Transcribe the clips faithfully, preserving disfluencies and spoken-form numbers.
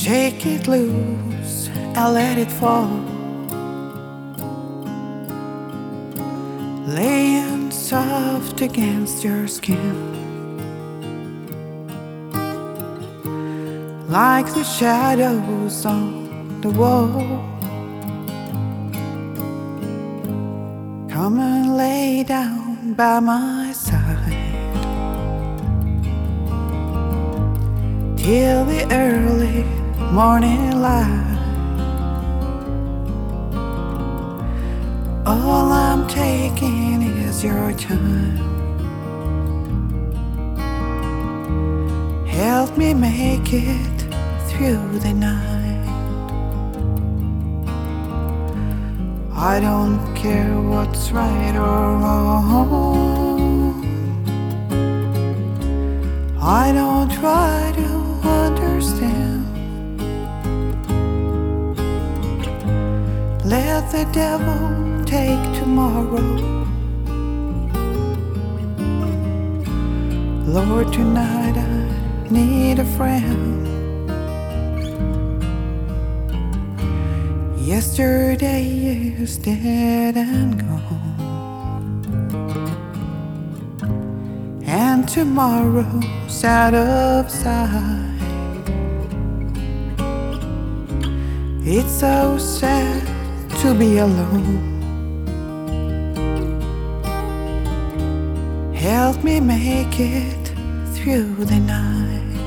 Shake it loose and let it fall, laying soft against your skin, like the shadows on the wall. Come and lay down by my side till the early morning light. All I'm taking is your time. Help me make it through the night. I don't care what's right or wrong. I don't try to understand. Let the devil take tomorrow. Lord, tonight I need a friend. Yesterday is dead and gone, and tomorrow's out of sight. It's so sad to be alone. Help me make it through the night.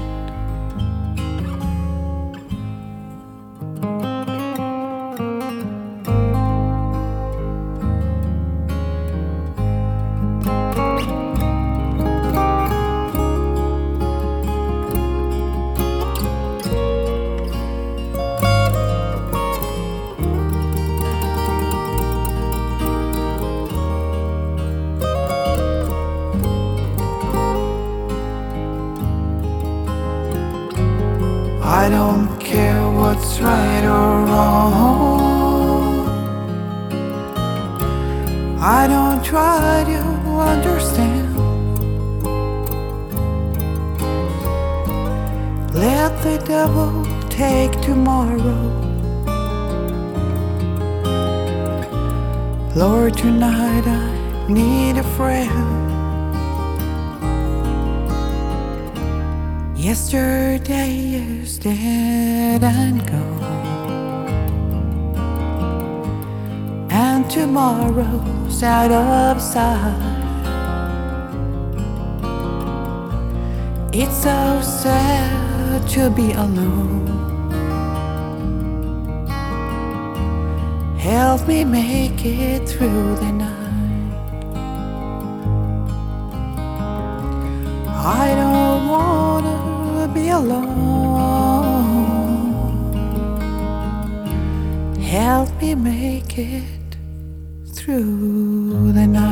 I don't care what's right or wrong. I don't try to understand. Let the devil take tomorrow. Lord, tonight I need a friend. Yesterday is dead and gone, and tomorrow's out of sight. It's so sad to be alone. Help me make it through the night. I don't wanna be alone. Help me make it through the night.